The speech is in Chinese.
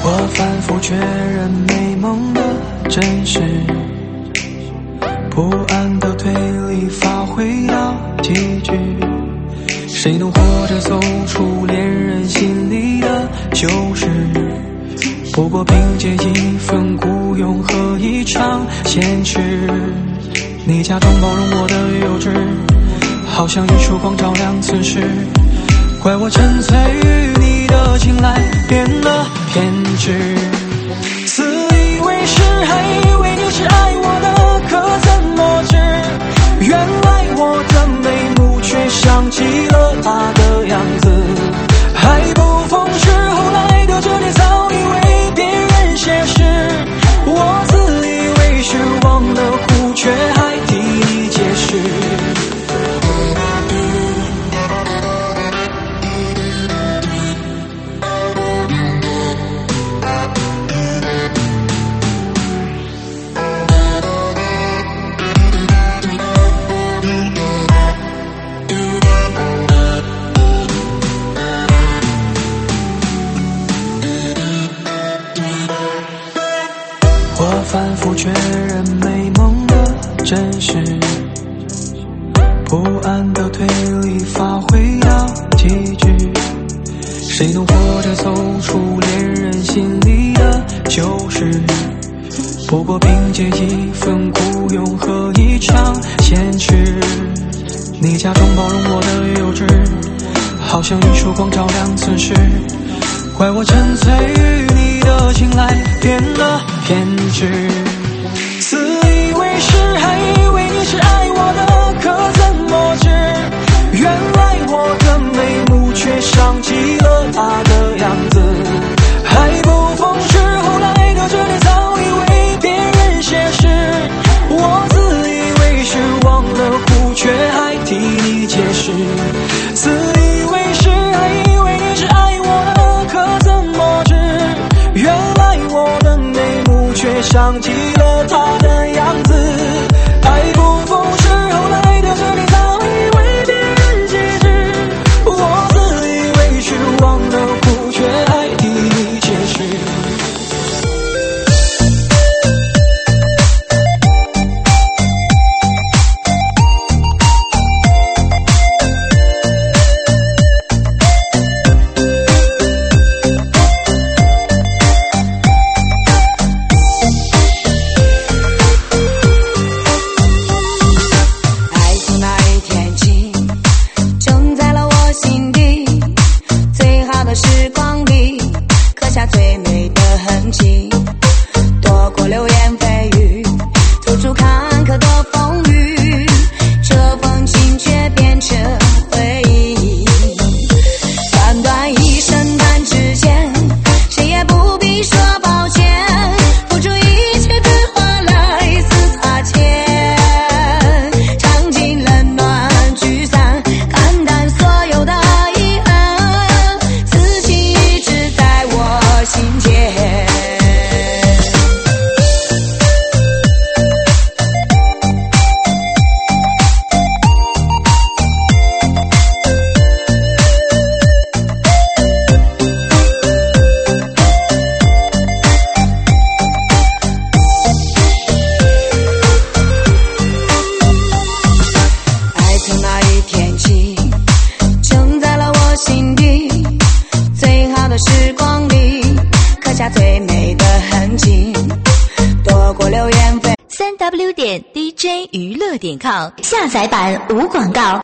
我反复确认美梦的真实，不安的推理发挥到极致，谁能活着走出恋人心里的旧事？不过凭借一份孤勇和一场坚持，你假装包容我的幼稚，好像一束光照亮此时，怪我沉醉于你的青睐变了偏执，自以为是还以为你是爱我的，可怎么知原来我的眉目却像极了他的样子，还不逢时后来得知你早已为别人写诗，我自以为是忘了哭，却还替你解释。我反复确认美梦的真实，不安的推理发挥到极致，谁能活着走出恋人心里的旧事？不过凭借一份孤勇和一场坚持，你假装包容我的幼稚，好像一束光照亮此时，怪我沉醉于你的青睐变了偏执，自以为是还以为你是爱我的，可怎么知原来我的眉目却像极了他的样子，还不逢时后来得知你早已为别人写诗，我自以为是忘了哭，却还替你解释，自以为是还以为你是爱我的，可怎么知原来我的眉目却像极了他的样子，爱不逢时后来得知你早已为别人写诗，我自以为是忘了哭，却还替你解释。 3w.dj 娱乐.com 下载版无广告。